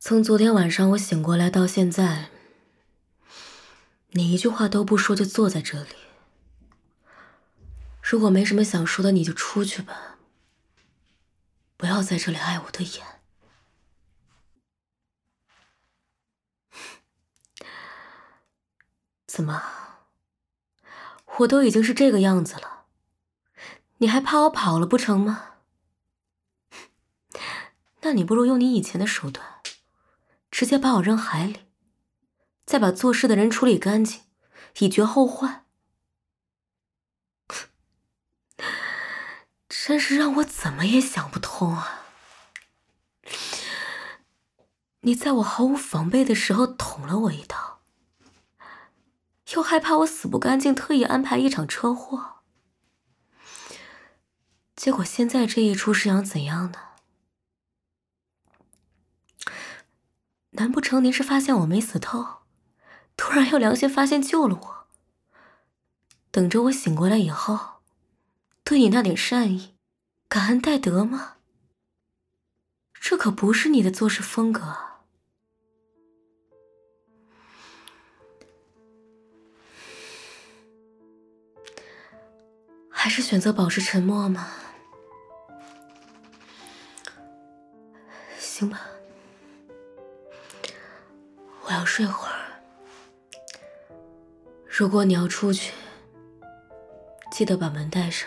从昨天晚上我醒过来到现在，你一句话都不说就坐在这里。如果没什么想说的，你就出去吧，不要在这里碍我的眼。怎么，我都已经是这个样子了，你还怕我跑了不成吗？那你不如用你以前的手段，直接把我扔海里，再把做事的人处理干净，以绝后患。真是让我怎么也想不通啊！你在我毫无防备的时候捅了我一刀，又害怕我死不干净，特意安排一场车祸。结果现在这一出是想怎样呢？难不成您是发现我没死透，突然有良心发现救了我，等着我醒过来以后，对你那点善意，感恩戴德吗？这可不是你的做事风格啊。还是选择保持沉默吗？行吧，我要睡会儿。如果你要出去，记得把门带上。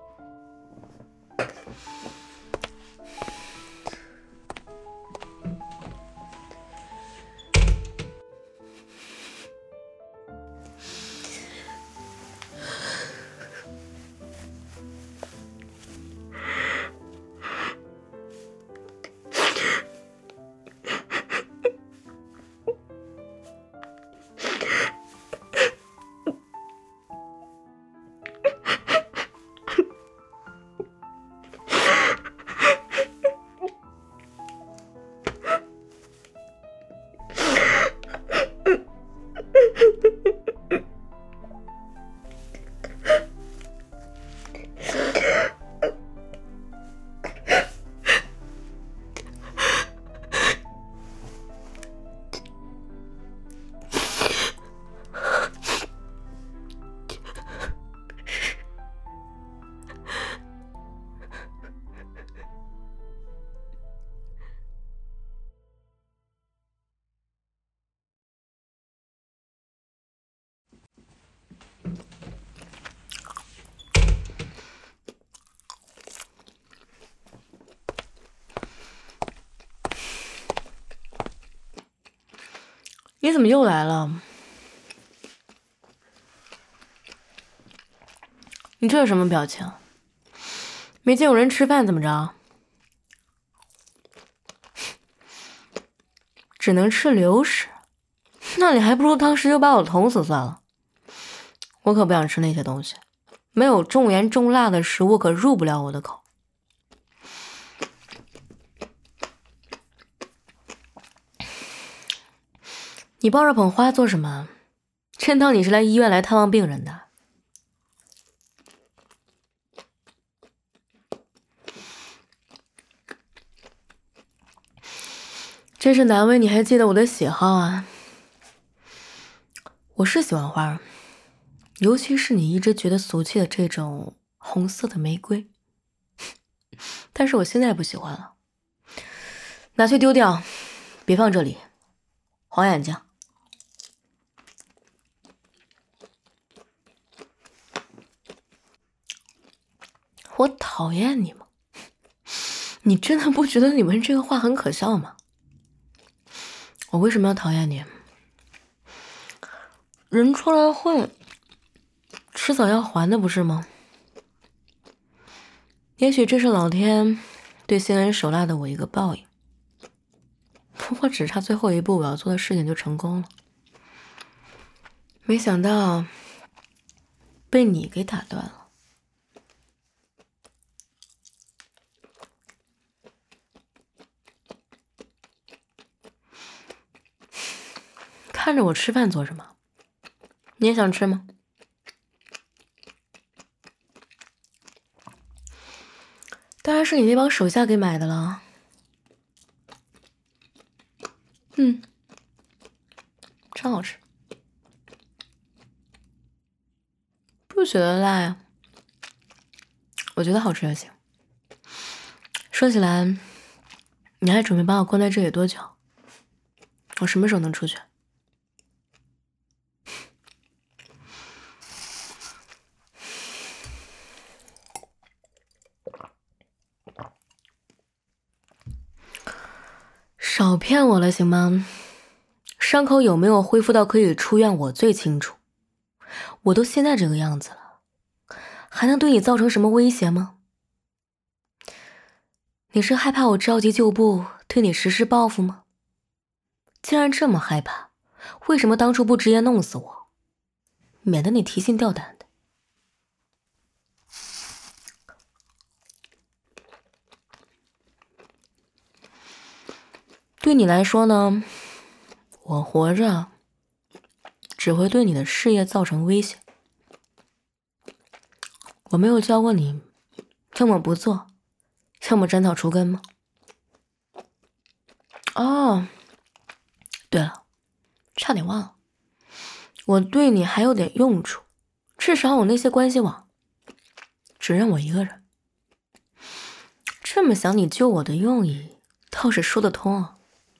你怎么又来了？你这是什么表情？没见过人吃饭怎么着？只能吃流食？那你还不如当时就把我捅死算了。我可不想吃那些东西，没有重盐重辣的食物可入不了我的口。你抱着捧花做什么？真当你是来医院来探望病人的？真是难为你还记得我的喜好啊！我是喜欢花，尤其是你一直觉得俗气的这种红色的玫瑰，但是我现在不喜欢了，拿去丢掉，别放这里。黄眼睛。我讨厌你吗？你真的不觉得你们这个话很可笑吗？我为什么要讨厌你？人出来混，迟早要还的不是吗？也许这是老天对心狠手辣的我一个报应，不过只差最后一步我要做的事情就成功了。没想到被你给打断了。看着我吃饭做什么？你也想吃吗？当然是你那帮手下给买的了。 真好吃。不觉得辣呀？我觉得好吃就行。说起来，你还准备把我关在这里多久？我什么时候能出去？少骗我了，行吗？伤口有没有恢复到可以出院，我最清楚。我都现在这个样子了，还能对你造成什么威胁吗？你是害怕我着急旧部对你实施报复吗？既然这么害怕，为什么当初不直接弄死我，免得你提心吊胆的？对你来说呢，我活着只会对你的事业造成威胁。我没有教过你，要么不做，要么斩草除根吗？哦，对了，差点忘了，我对你还有点用处，至少我那些关系网只认我一个人。这么想你救我的用意倒是说得通啊。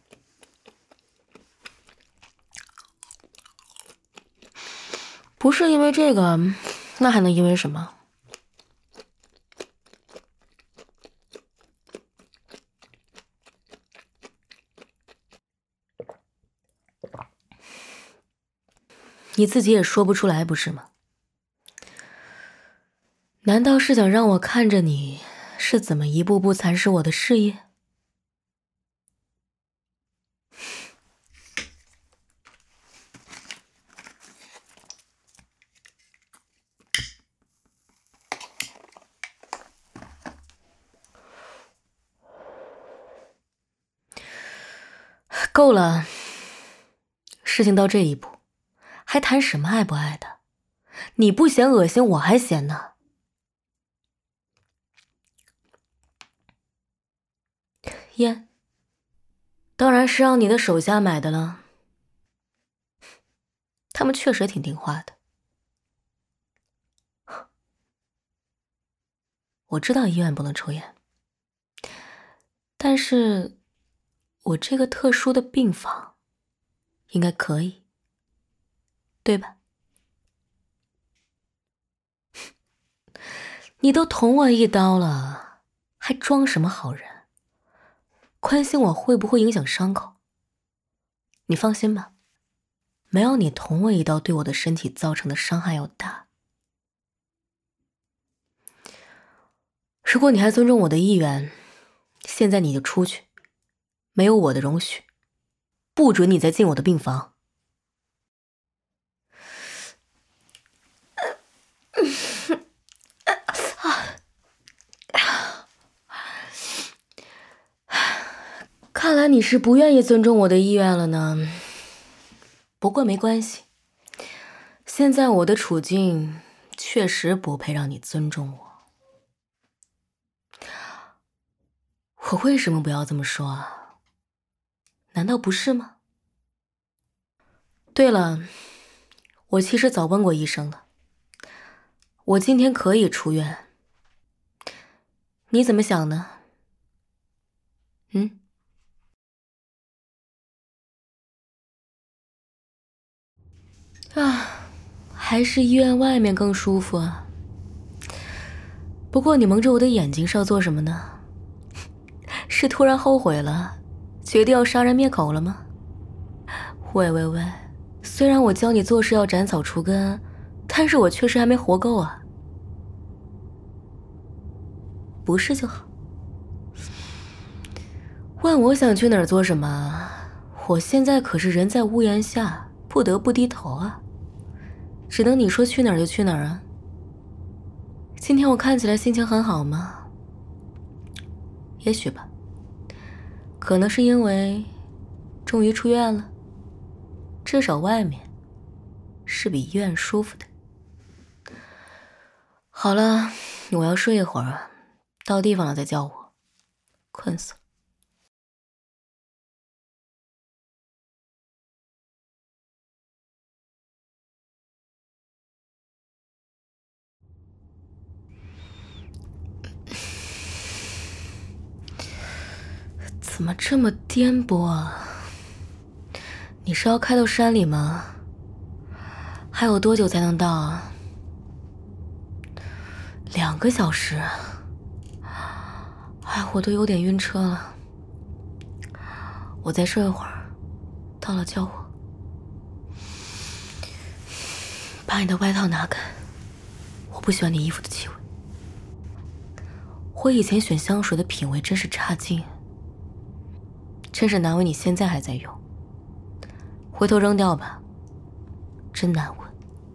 不是因为这个，那还能因为什么？你自己也说不出来，不是吗？难道是想让我看着你是怎么一步步蚕食我的事业？够了，事情到这一步，还谈什么爱不爱的？你不嫌恶心，我还嫌呢。烟，当然是让你的手下买的了。他们确实挺听话的。我知道医院不能抽烟，但是我这个特殊的病房应该可以，对吧？你都捅我一刀了，还装什么好人？关心我会不会影响伤口？你放心吧，没有你捅我一刀对我的身体造成的伤害要大。如果你还尊重我的意愿，现在你就出去，没有我的容许，不准你再进我的病房。看来你是不愿意尊重我的意愿了呢。不过没关系，现在我的处境确实不配让你尊重我。我为什么不要这么说啊？难道不是吗？对了，我其实早问过医生了，我今天可以出院。你怎么想呢？还是医院外面更舒服啊。不过你蒙着我的眼睛是要做什么呢？是突然后悔了，决定要杀人灭口了吗？喂，虽然我教你做事要斩草除根，但是我确实还没活够啊。不是就好。问我想去哪儿做什么，我现在可是人在屋檐下，不得不低头啊。只能你说去哪儿就去哪儿啊。今天我看起来心情很好吗？也许吧，可能是因为终于出院了，至少外面是比医院舒服的。好了，我要睡一会儿，到地方了再叫我，困死了。 怎么这么颠簸啊？你是要开到山里吗？还有多久才能到啊？2个小时。哎，我都有点晕车了。我再睡会儿，到了叫我。把你的外套拿开，我不喜欢你衣服的气味。我以前选香水的品味真是差劲，真是难为你现在还在用。回头扔掉吧，真难闻。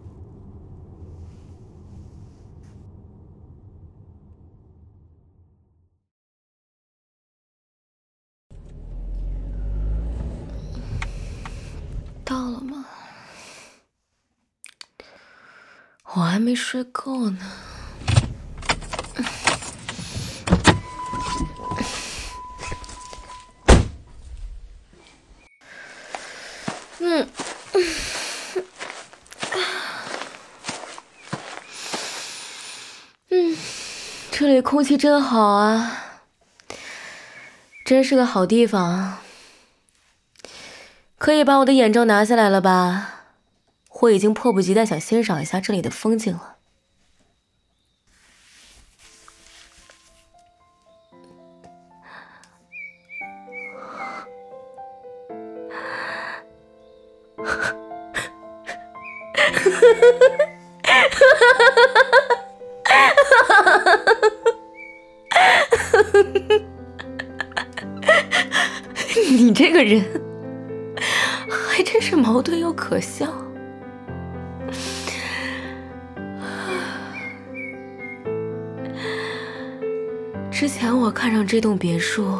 到了吗？我还没睡够呢。这里空气真好啊，真是个好地方。可以把我的眼罩拿下来了吧？我已经迫不及待想欣赏一下这里的风景了。你这个人还真是矛盾又可笑。之前我看上这栋别墅，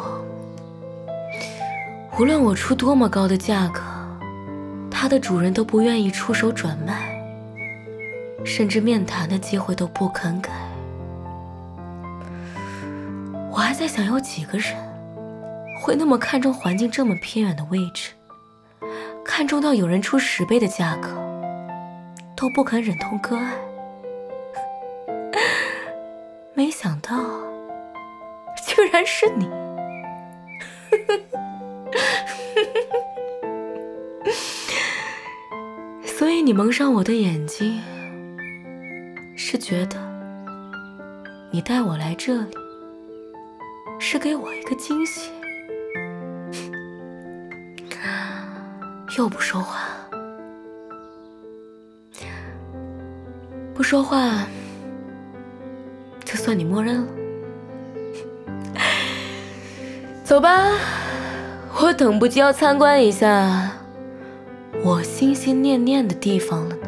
无论我出多么高的价格，它的主人都不愿意出手转卖，甚至面谈的机会都不肯给。我还在想，有几个人会那么看重环境这么偏远的位置，看重到有人出10倍的价格都不肯忍痛割爱。没想到居然是你。所以你蒙上我的眼睛，是觉得你带我来这里是给我一个惊喜。又不说话，不说话就算你默认了。走吧，我等不及要参观一下我心心念念的地方了呢。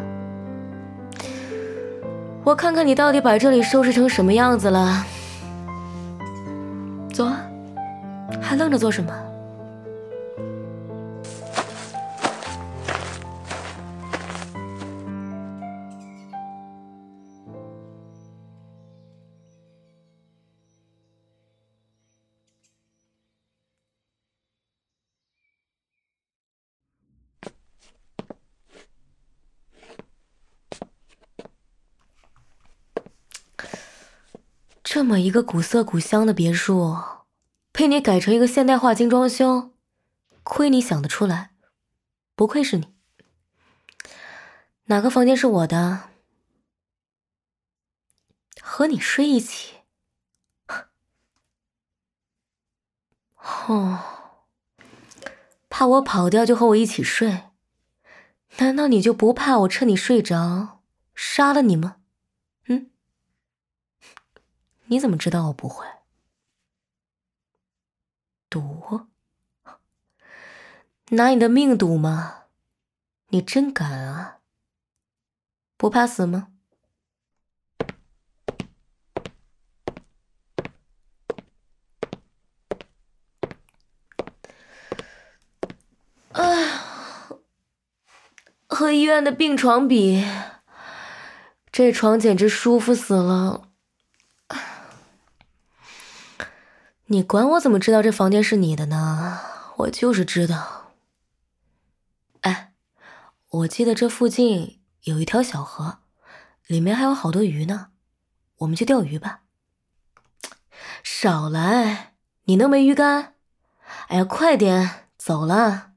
我看看你到底把这里收拾成什么样子了。走啊，还愣着做什么？这么一个古色古香的别墅，被你改成一个现代化精装修，亏你想得出来，不愧是你。哪个房间是我的？和你睡一起？哦，怕我跑掉就和我一起睡？难道你就不怕我趁你睡着杀了你吗？你怎么知道我不会？赌？拿你的命赌吗？你真敢啊！不怕死吗？和医院的病床比，这床简直舒服死了。你管我怎么知道这房间是你的呢？我就是知道。哎，我记得这附近有一条小河，里面还有好多鱼呢，我们去钓鱼吧。少来，你能没鱼竿？ 哎呀，快点，走了。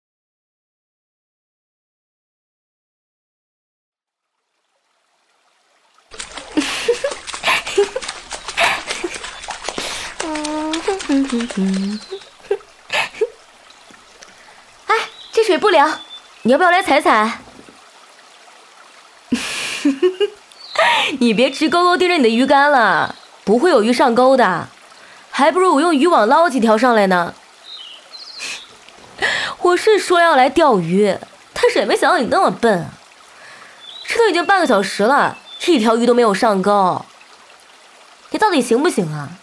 哎，这水不凉，你要不要来踩踩？你别直勾勾盯着你的鱼竿了，不会有鱼上钩的，还不如我用渔网捞几条上来呢。我是说要来钓鱼，但是也没想到你那么笨啊！这都已经半个小时了，一条鱼都没有上钩，你到底行不行啊？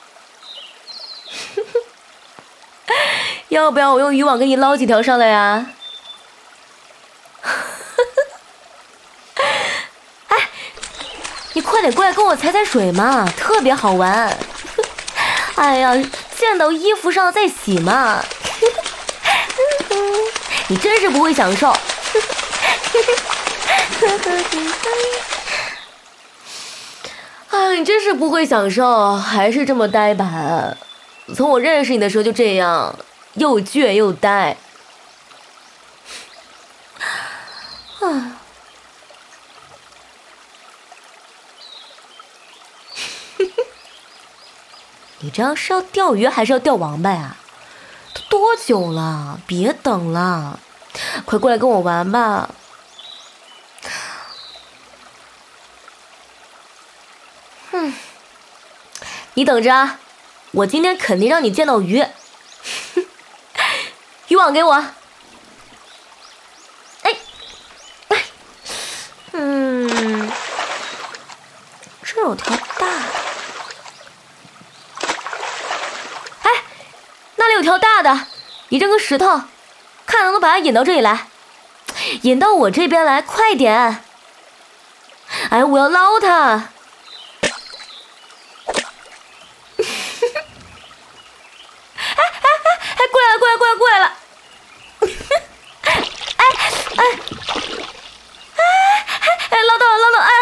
要不要我用渔网给你捞几条上来呀？哎，你快点过来跟我踩踩水嘛，特别好玩。哎呀，溅到衣服上再洗嘛。你真是不会享受。啊，你真是不会享受，还是这么呆板。从我认识你的时候就这样，又倔又呆。啊，你这样是要钓鱼还是要钓王八呀？都多久了？别等了，快过来跟我玩吧。你等着啊，我今天肯定让你见到鱼。渔网给我。哎，这有条大的。哎，那里有条大的，你扔个石头，看能不能把它引到这里来，引到我这边来，快点！哎，我要捞它。过来了，过来了，过来了，过来了！捞到了，捞到了！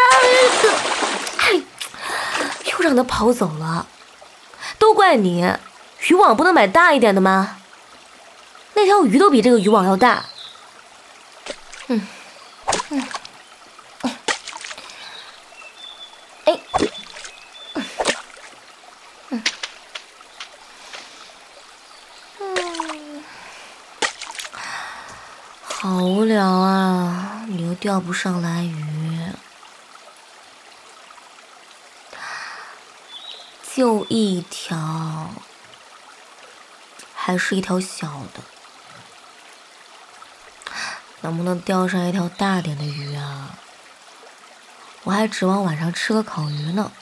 又让他跑走了，都怪你！渔网不能买大一点的吗？那条鱼都比这个渔网要大。好无聊啊，你又钓不上来鱼，就一条，还是一条小的，能不能钓上一条大点的鱼啊？我还指望晚上吃个烤鱼呢。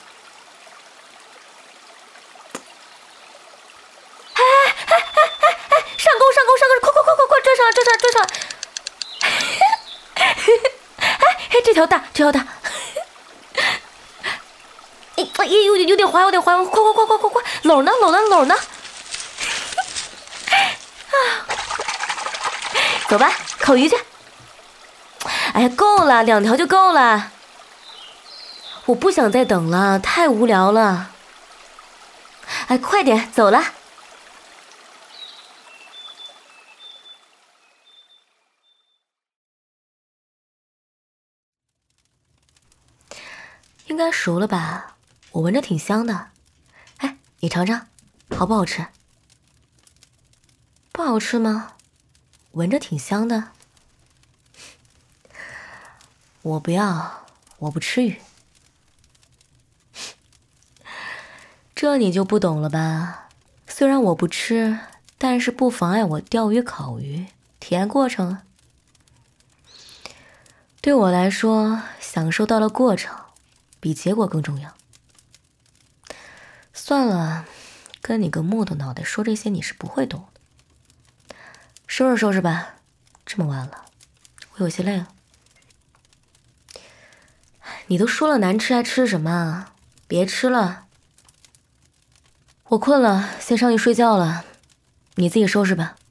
上钩上钩上钩！快快快快快，追上来追上来追上来！哎，这条大，这条大。哎，有点滑，有点滑，快快快快快快！篓呢篓呢篓呢！走吧，烤鱼去。哎呀，够了，2条就够了。我不想再等了，太无聊了。哎，快点，走了。应该熟了吧？我闻着挺香的。哎，你尝尝，好不好吃？不好吃吗？闻着挺香的。我不要，我不吃鱼。这你就不懂了吧？虽然我不吃，但是不妨碍我钓鱼烤鱼，体验过程啊。对我来说，享受到了过程，比结果更重要。算了，跟你个木头脑袋说这些你是不会懂的。收拾收拾吧，这么晚了，我有些累了。你都说了难吃还吃什么？别吃了。我困了，先上去睡觉了，你自己收拾吧。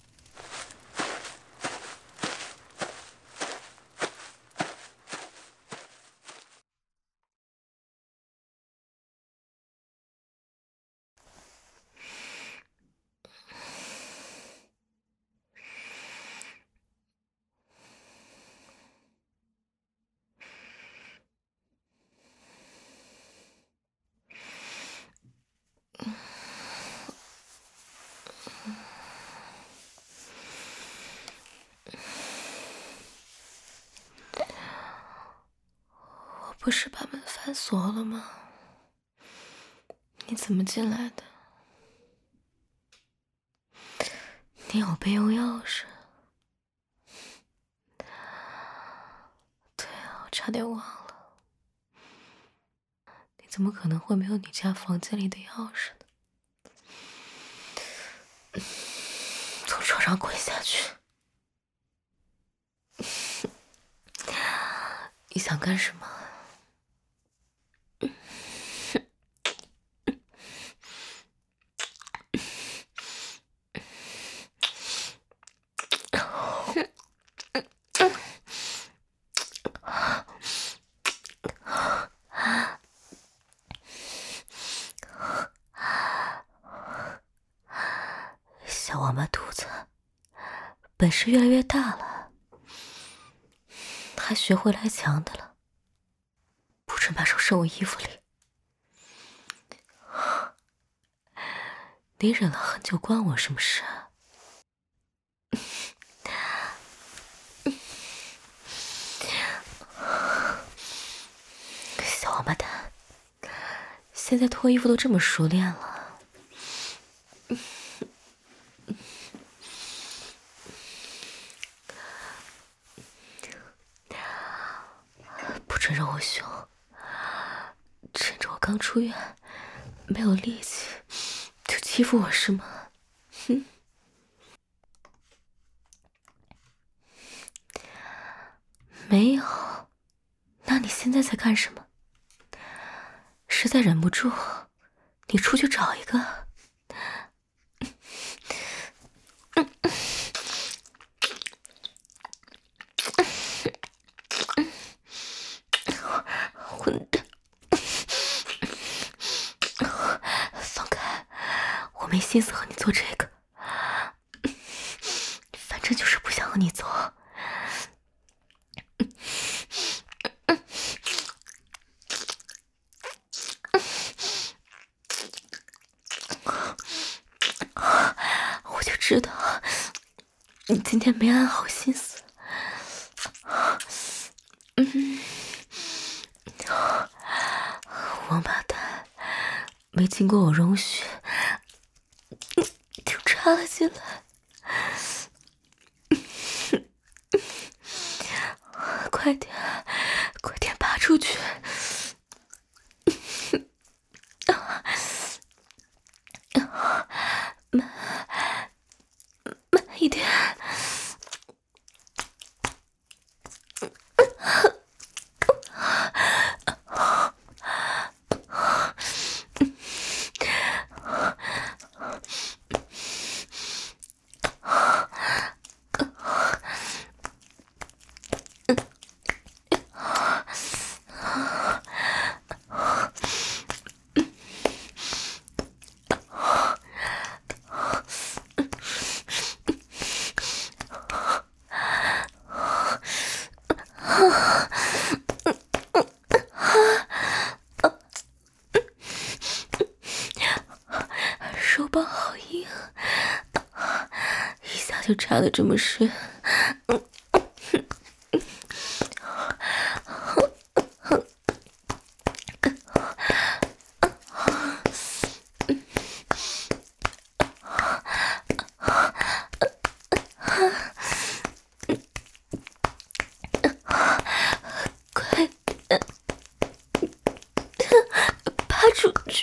不是把门反锁了吗？你怎么进来的？你有备用钥匙？对啊，我差点忘了。你怎么可能会没有你家房间里的钥匙呢？从床上滚下去！你想干什么？小王八犊子，本事越来越大了，还学会来强的了，不准把手伸我衣服里。你忍了很久，关我什么事啊？小王八蛋，现在脱衣服都这么熟练了，不准惹我凶！趁着我刚出院，没有力气，就欺负我是吗？哼！没有，那你现在在干什么？实在忍不住，你出去找一个。混蛋！放开！我没心思和你做这个，反正就是不想和你走。我就知道你今天没安好心思。王八蛋，没经过我容许就插了进来。快点，快点拔出去！慢一点。手棒好硬，一下就插得这么深。快点拔出去！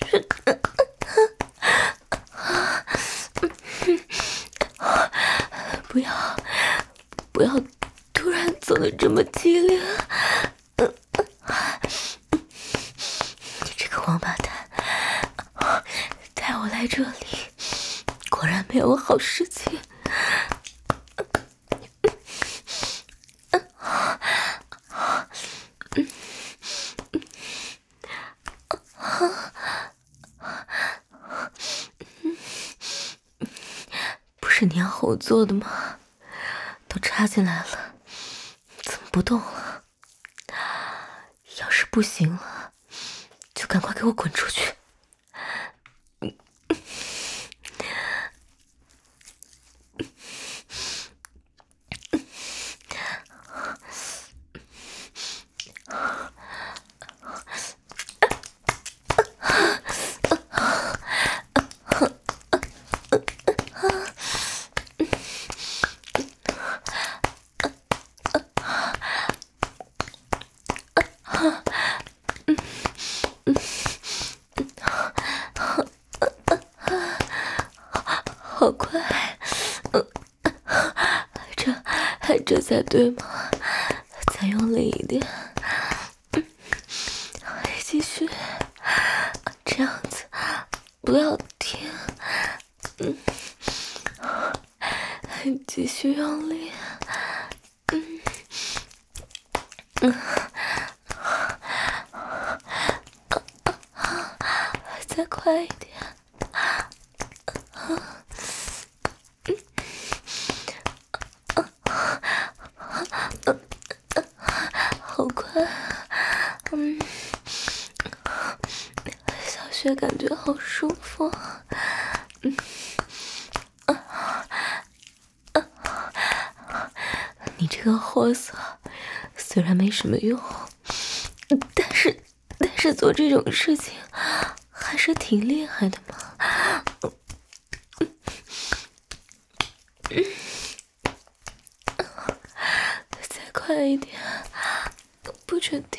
不要突然走得这么激烈！你这个王八蛋，带我来这里，果然没有好事情。不是你要和我做的吗？都插进来了，怎么不动了？要是不行了，就赶快给我滚出去！ 好快，这才对吗？再用力一点，继续，这样子，不要停，继续用力，再快一点。好快，小雪感觉好舒服，你这个货色虽然没什么用，但是做这种事情还是挺厉害的嘛。再快一点，不准停。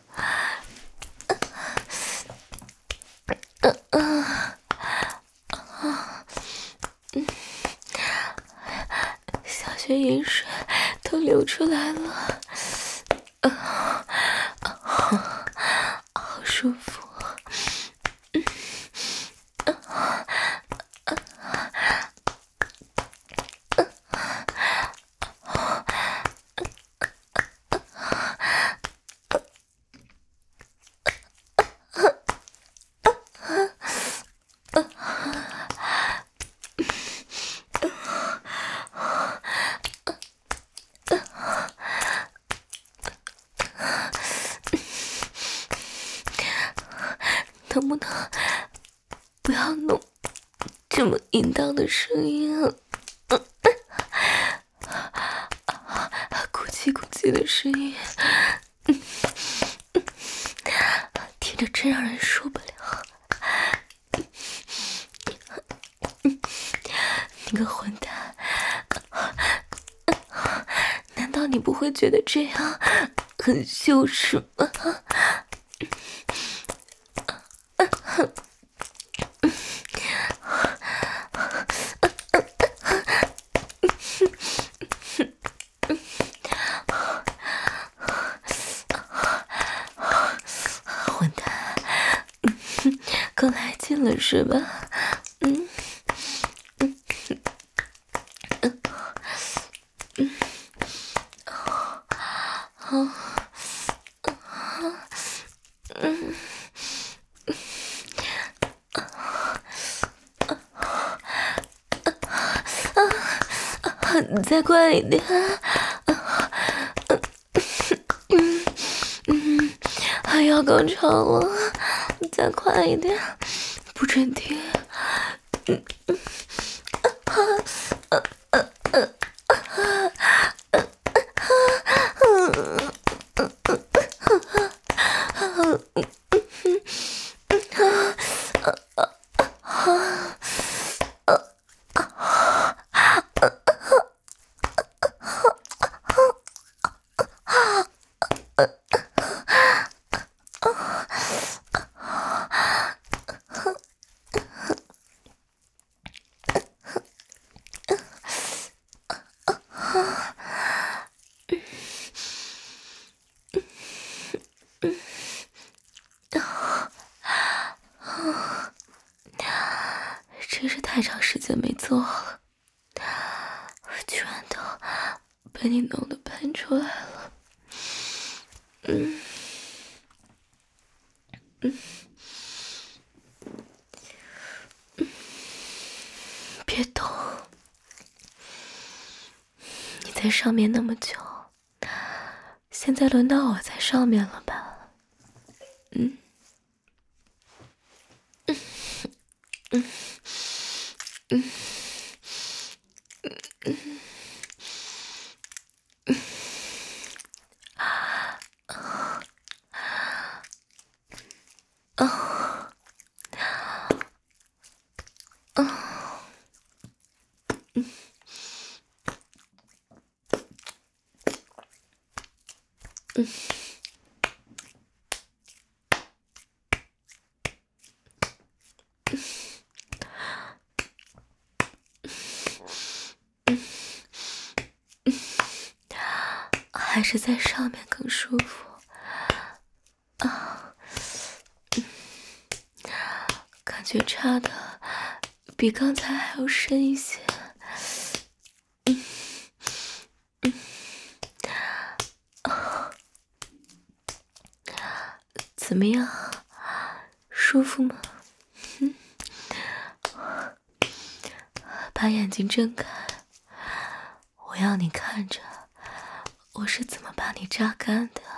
小雪饮水都流出来了，好舒服。能不能不要弄这么淫荡的声音啊？咕叽咕叽的声音，听着真让人受不了。你个混蛋，难道你不会觉得这样很羞耻吗？混蛋，更来劲了是吧？再快一点，要高潮了，再快一点，不准停。真是太长时间没做了，居然都被你弄得喷出来了。别动，你在上面那么久，现在轮到我在上面了吧？ 还是在上面更舒服啊？感觉插的比刚才还要深一些。怎么样，舒服吗？把眼睛睁开，我要你看着我是怎么把你榨干的。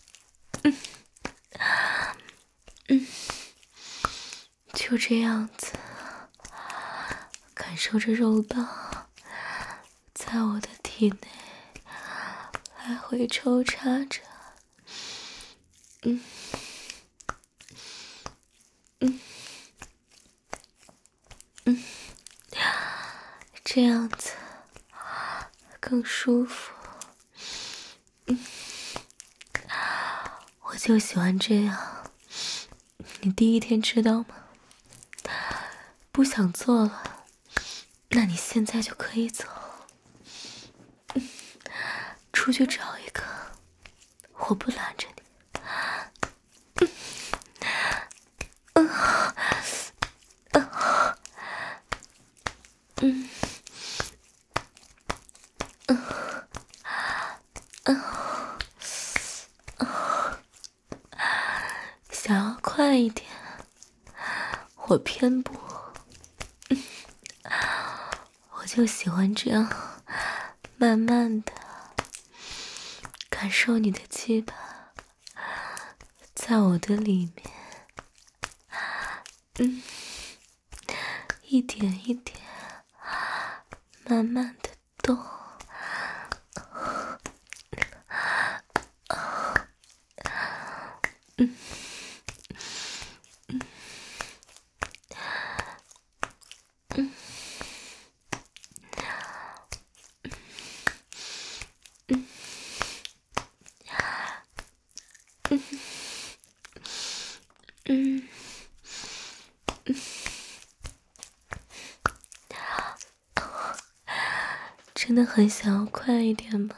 就这样子，感受着肉棒在我的体内来回抽插着。这样子更舒服。我就喜欢这样。你第一天知道吗？不想做了，那你现在就可以走，出去找一个，我不拦着你。想要快一点，我偏不。我就喜欢这样，慢慢的感受你的鸡巴在我的里面，一点一点，慢慢的动。真的很想要快一点吗？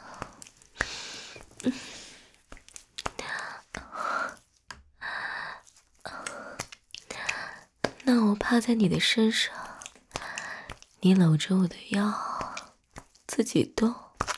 那我趴在你的身上，你搂着我的腰，自己动。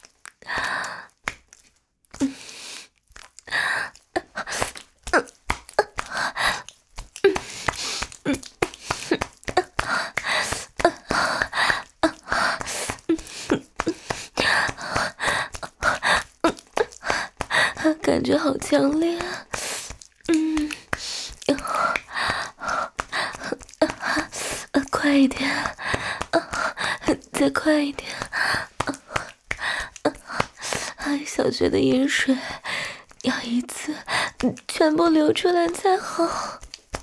感觉好强烈。快一点，再快一点。小学的饮水要一次全部流出来才好。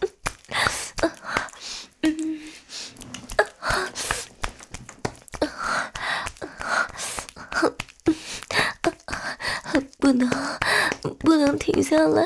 不能停下来。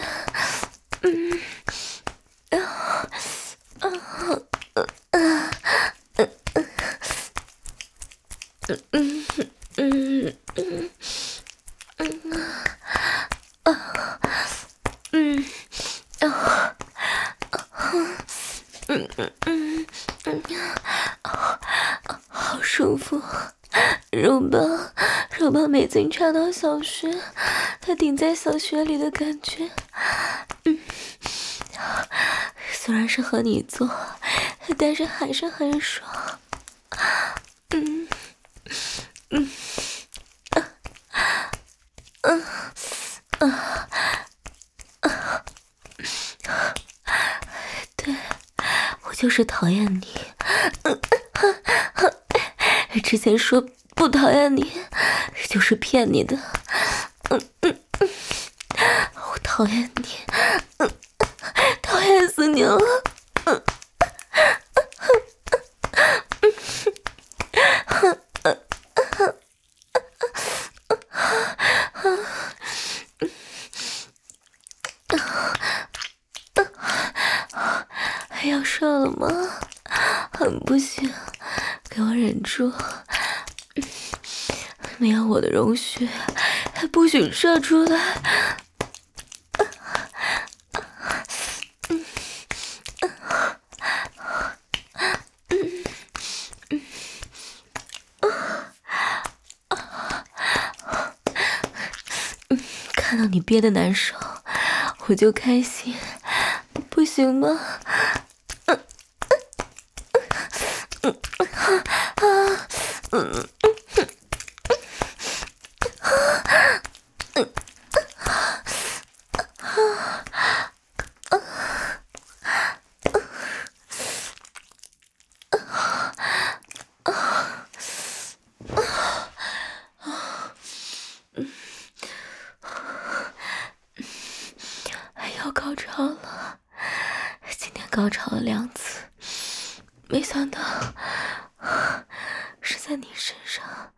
好舒服，肉棒每次插到小穴，它顶在小穴里的感觉，虽然是和你做，但是还是很爽。对，我就是讨厌你。之前说不讨厌你，就是骗你的。我讨厌你，讨厌死你了。还要射了吗？不行，给我忍住。没有我的容许， 不许射出来！看到你憋得难受，我就开心，不行吗？要高潮了，今天高潮了2次，没想到是在你身上。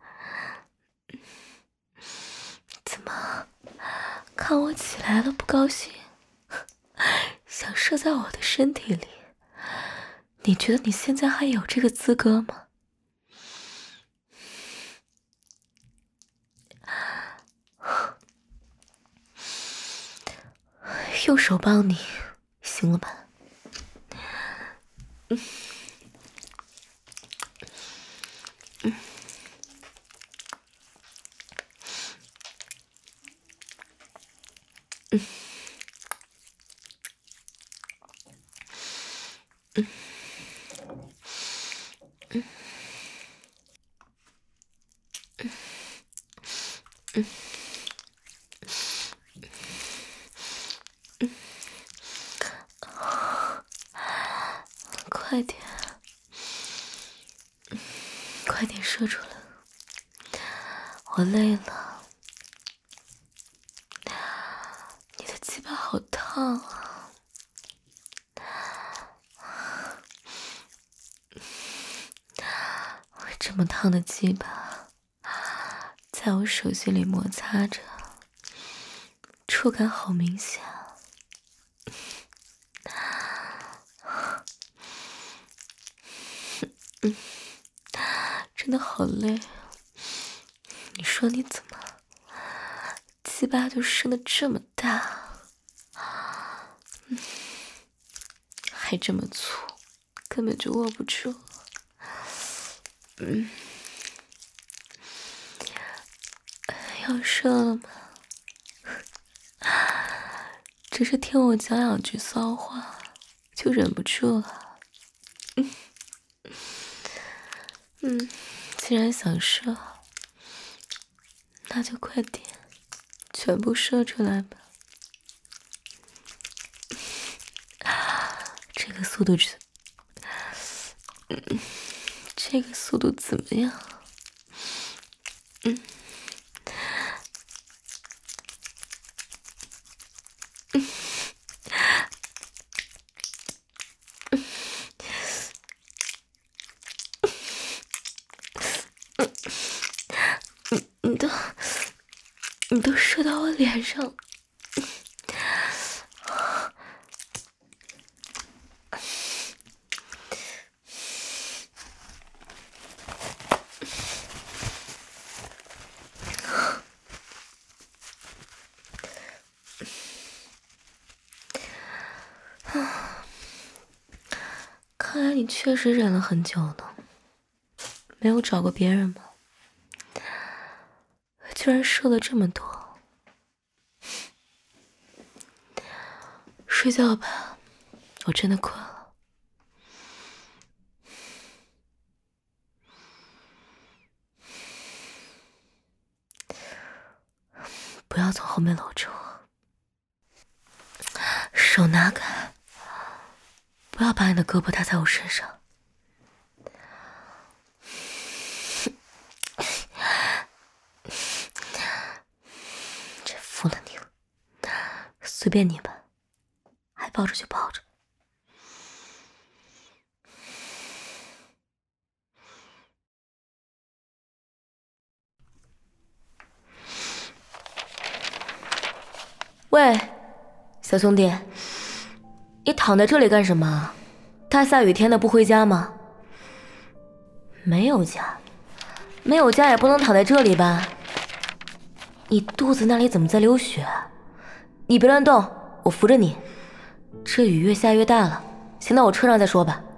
怎么看我起来了不高兴？想射在我的身体里？你觉得你现在还有这个资格吗？用手帮你，行了吧？快点，快点射出来，我累了。你的鸡巴好烫啊！这么烫的鸡巴在我手心里摩擦着，触感好明显。真的好累。你说你怎么鸡巴就生得这么大，还这么粗，根本就握不住。要射了吗？只是听我讲2句骚话就忍不住了。既然想射，那就快点全部射出来吧。这个速度怎么样？你都射到我脸上了。看来你确实忍了很久呢，没有找过别人吗？居然射了这么多。睡觉吧，我真的困了。不要从后面搂着我，手拿开，不要把你的胳膊搭在我身上。真服了你了，随便你吧，还抱着就抱着。喂，小兄弟，你躺在这里干什么？大下雨天的不回家吗？没有家，没有家也不能躺在这里吧？ 你肚子那里怎么在流血？你别乱动，我扶着你。这雨越下越大了，先到我车上再说吧。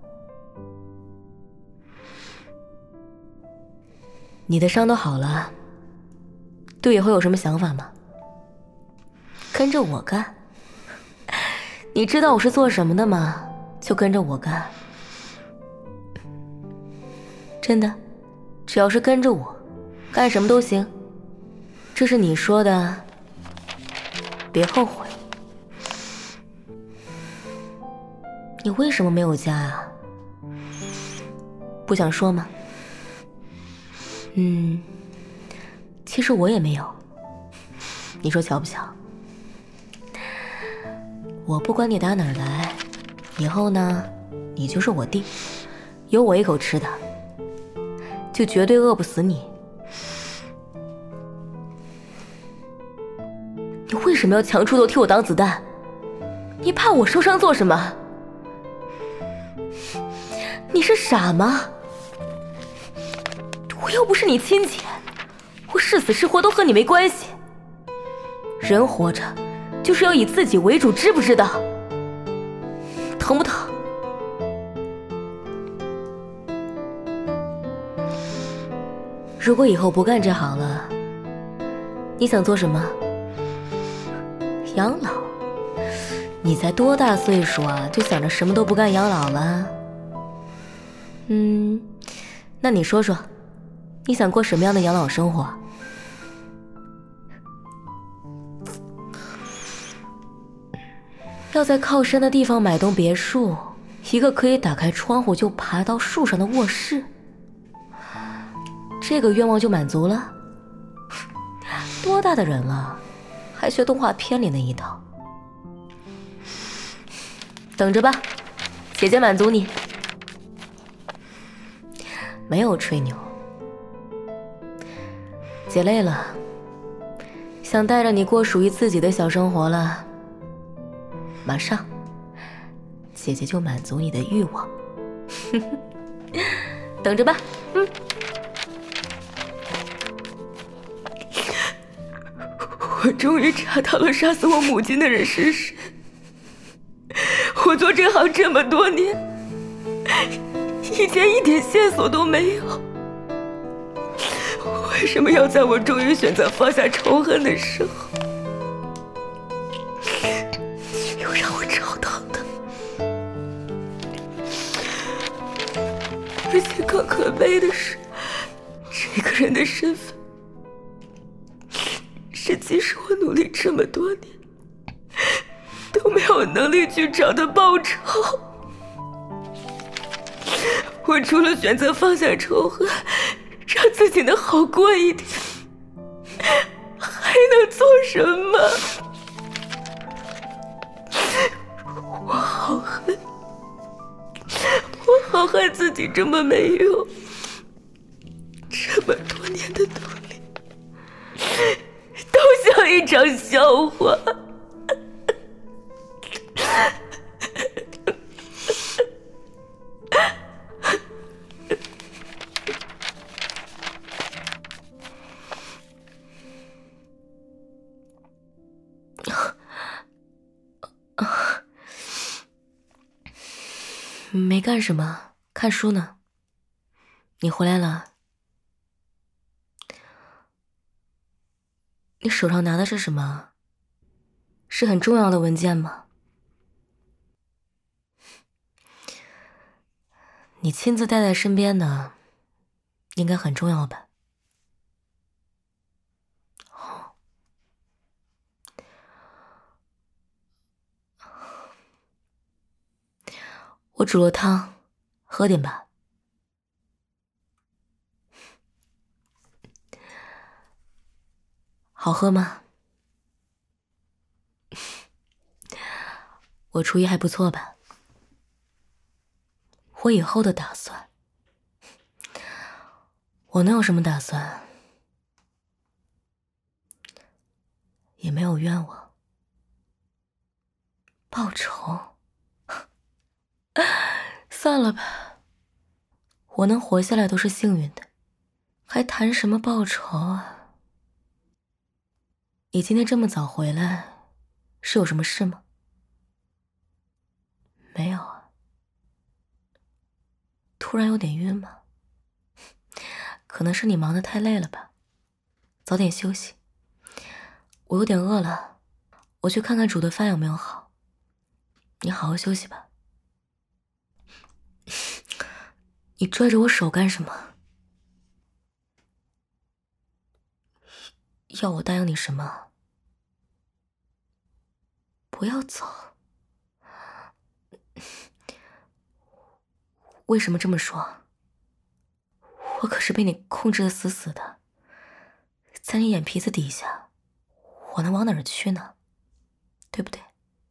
你的伤都好了，对以后有什么想法吗？跟着我干？你知道我是做什么的吗？就跟着我干。真的，只要是跟着我，干什么都行。这是你说的，别后悔。你为什么没有家啊？不想说吗？其实我也没有。你说巧不巧？我不管你打哪儿来，以后呢，你就是我弟，有我一口吃的，就绝对饿不死你。你为什么要强出头替我挡子弹？你怕我受伤做什么？你是傻吗？我又不是你亲戚，我是死是活都和你没关系。人活着就是要以自己为主，知不知道？疼不疼？如果以后不干这行了，你想做什么？养老？你才多大岁数啊，就想着什么都不干养老了？那你说说，你想过什么样的养老生活？要在靠山的地方买栋别墅，一个可以打开窗户就爬到树上的卧室，这个愿望就满足了？多大的人了，还学动画片里那一套？等着吧，姐姐满足你。没有吹牛，姐累了，想带着你过属于自己的小生活了。马上，姐姐就满足你的欲望。等着吧。我终于查到了杀死我母亲的人是谁。我做这行这么多年，以前一点线索都没有，为什么要在我终于选择放下仇恨的时候，又让我找到的？而且更可悲的是，这个人的身份是即使我努力这么多年都没有能力去找他报仇。我除了选择放下仇恨，让自己能好过一点，还能做什么？我好恨自己这么没用，这么多年的努力都像一场笑话。没干什么，看书呢。你回来了。你手上拿的是什么？是很重要的文件吗？你亲自带在身边的，应该很重要吧？我煮了汤，喝点吧。好喝吗？我厨艺还不错吧？我以后的打算，我能有什么打算？也没有冤枉。报仇？算了吧，我能活下来都是幸运的，还谈什么报仇啊？ 你今天这么早回来，是有什么事吗？没有啊。突然有点晕吗？可能是你忙得太累了吧，早点休息。我有点饿了，我去看看煮的饭有没有好。你好好休息吧。你拽着我手干什么？要我答应你什么？不要走。为什么这么说？我可是被你控制得死死的，在你眼皮子底下，我能往哪儿去呢？对不对？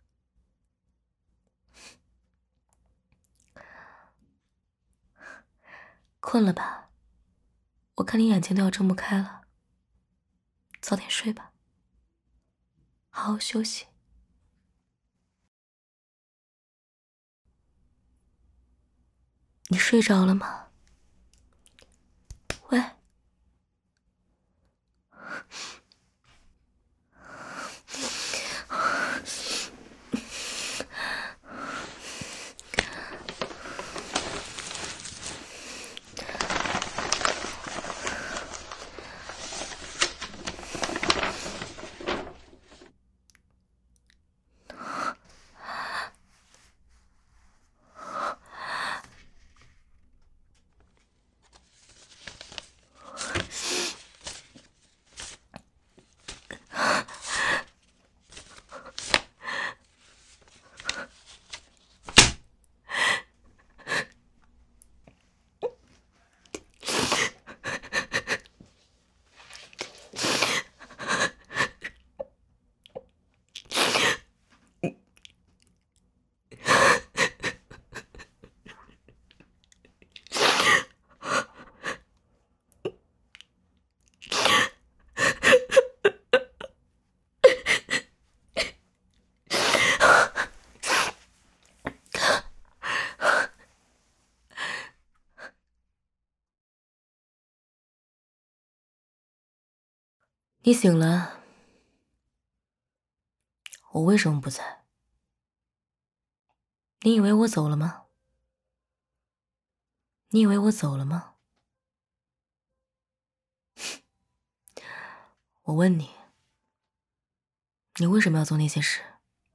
困了吧？我看你眼睛都要睁不开了，早点睡吧，好好休息。你睡着了吗？喂。你醒了，我为什么不在？你以为我走了吗？你以为我走了吗？我问你，你为什么要做那些事？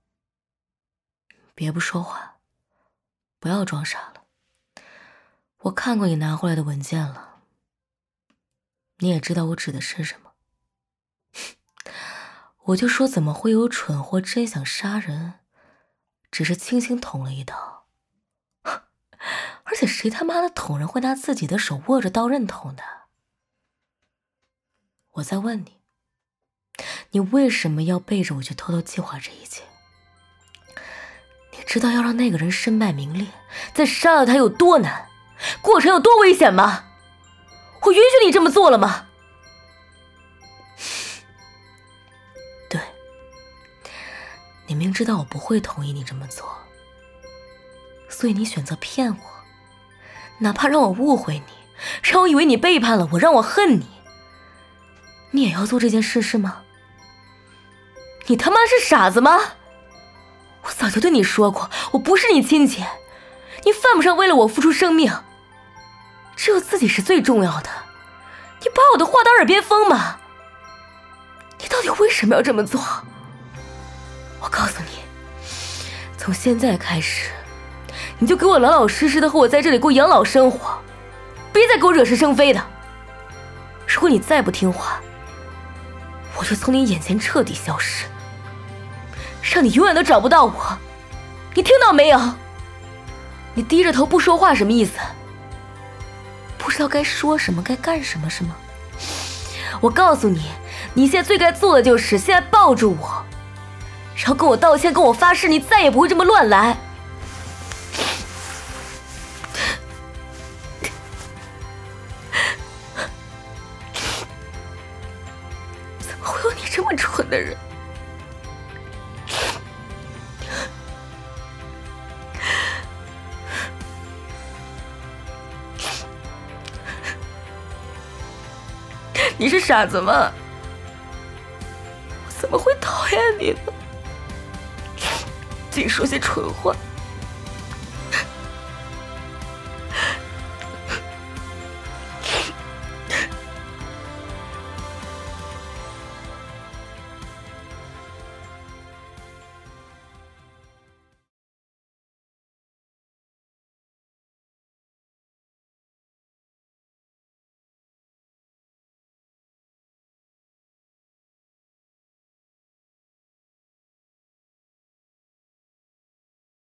别不说话，不要装傻了。我看过你拿回来的文件了，你也知道我指的是什么。我就说怎么会有蠢货真想杀人，只是轻轻捅了一刀。而且谁他妈的捅人会拿自己的手握着刀刃捅的？我再问你，你为什么要背着我去偷偷计划这一切？你知道要让那个人身败名裂，再杀了他有多难，过程有多危险吗？我允许你这么做了吗？对，你明知道我不会同意你这么做，所以你选择骗我，哪怕让我误会你，让我以为你背叛了我，让我恨你，你也要做这件事是吗？你他妈是傻子吗？我早就对你说过，我不是你亲戚，你犯不上为了我付出生命，只有自己是最重要的。你把我的话当耳边风吗？你到底为什么要这么做？我告诉你，从现在开始，你就给我老老实实的和我在这里过养老生活，别再给我惹是生非的。如果你再不听话，我就从你眼前彻底消失，让你永远都找不到我。你听到没有？你低着头不说话什么意思？不知道该说什么该干什么是吗？我告诉你，你现在最该做的就是现在抱住我，然后跟我道歉，跟我发誓你再也不会这么乱来。怎么会有你这么蠢的人？你是傻子吗？我怎么会讨厌你呢？净说些蠢话。